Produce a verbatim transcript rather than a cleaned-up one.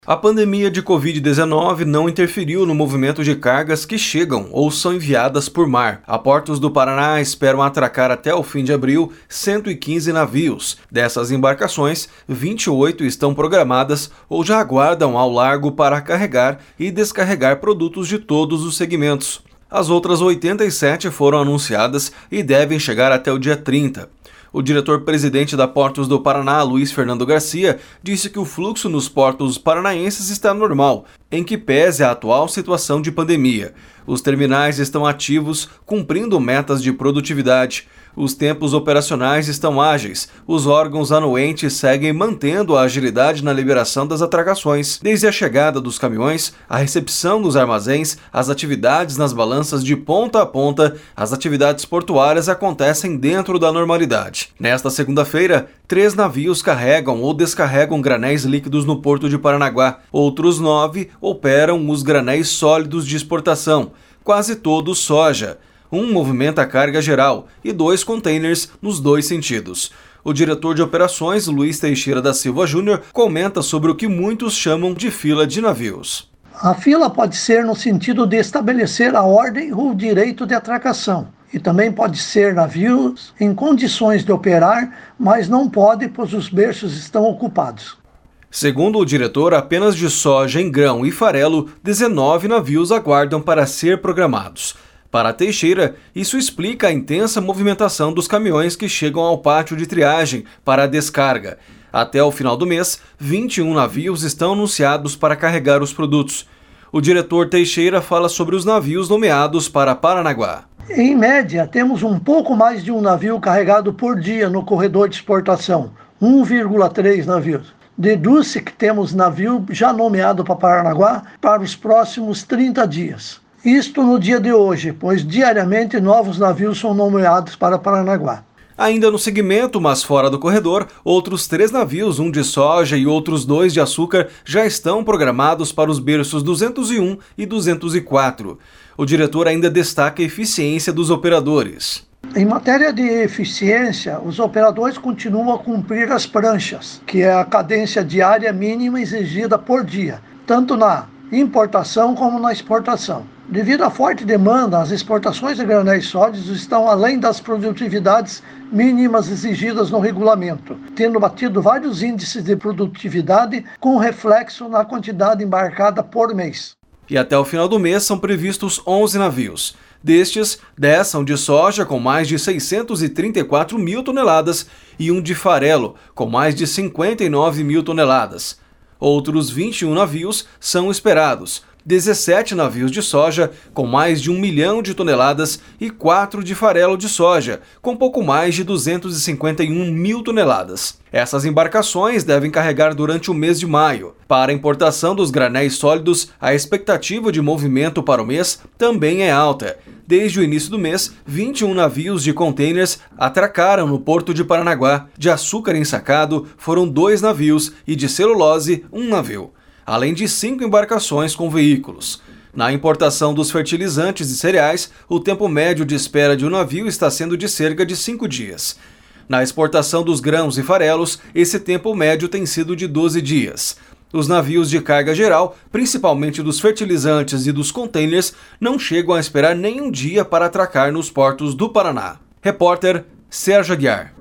A pandemia de covid dezenove não interferiu no movimento de cargas que chegam ou são enviadas por mar. A Portos do Paraná esperam atracar até o fim de abril cento e quinze navios. Dessas embarcações, vinte e oito estão programadas ou já aguardam ao largo para carregar e descarregar produtos de todos os segmentos. As outras oitenta e sete foram anunciadas e devem chegar até o dia trinta. O diretor-presidente da Portos do Paraná, Luiz Fernando Garcia, disse que o fluxo nos portos paranaenses está normal, em que pese a atual situação de pandemia. Os terminais estão ativos, cumprindo metas de produtividade. Os tempos operacionais estão ágeis. Os órgãos anuentes seguem mantendo a agilidade na liberação das atracações. Desde a chegada dos caminhões, a recepção dos armazéns, as atividades nas balanças de ponta a ponta, as atividades portuárias acontecem dentro da normalidade. Nesta segunda-feira, três navios carregam ou descarregam granéis líquidos no Porto de Paranaguá. Outros nove operam os granéis sólidos de exportação, quase todos soja. Um movimenta a carga geral e dois containers nos dois sentidos. O diretor de operações, Luiz Teixeira da Silva Júnior, comenta sobre o que muitos chamam de fila de navios. A fila pode ser no sentido de estabelecer a ordem ou o direito de atracação. E também pode ser navios em condições de operar, mas não pode, pois os berços estão ocupados. Segundo o diretor, apenas de soja em grão e farelo, dezenove navios aguardam para ser programados. Para Teixeira, isso explica a intensa movimentação dos caminhões que chegam ao pátio de triagem para a descarga. Até o final do mês, vinte e um navios estão anunciados para carregar os produtos. O diretor Teixeira fala sobre os navios nomeados para Paranaguá. Em média, temos um pouco mais de um navio carregado por dia no corredor de exportação, um vírgula três navios. Deduz-se que temos navio já nomeado para Paranaguá para os próximos trinta dias. Isto no dia de hoje, pois diariamente novos navios são nomeados para Paranaguá. Ainda no segmento, mas fora do corredor, outros três navios, um de soja e outros dois de açúcar, já estão programados para os berços duzentos e um e duzentos e quatro. O diretor ainda destaca a eficiência dos operadores. Em matéria de eficiência, os operadores continuam a cumprir as pranchas, que é a cadência diária mínima exigida por dia, tanto na importação como na exportação. Devido à forte demanda, as exportações de granéis sólidos estão além das produtividades mínimas exigidas no regulamento, tendo batido vários índices de produtividade com reflexo na quantidade embarcada por mês. E até o final do mês são previstos onze navios. Destes, dez são de soja, com mais de seiscentos e trinta e quatro mil toneladas, e um de farelo, com mais de cinquenta e nove mil toneladas. Outros vinte e um navios são esperados, dezessete navios de soja, com mais de um milhão de toneladas, e quatro de farelo de soja, com pouco mais de duzentos e cinquenta e um mil toneladas. Essas embarcações devem carregar durante o mês de maio. Para a importação dos granéis sólidos, a expectativa de movimento para o mês também é alta. Desde o início do mês, vinte e um navios de containers atracaram no Porto de Paranaguá. De açúcar ensacado, foram dois navios e de celulose, um navio, além de cinco embarcações com veículos. Na importação dos fertilizantes e cereais, o tempo médio de espera de um navio está sendo de cerca de cinco dias. Na exportação dos grãos e farelos, esse tempo médio tem sido de doze dias. Os navios de carga geral, principalmente dos fertilizantes e dos containers, não chegam a esperar nem um dia para atracar nos portos do Paraná. Repórter Sérgio Aguiar.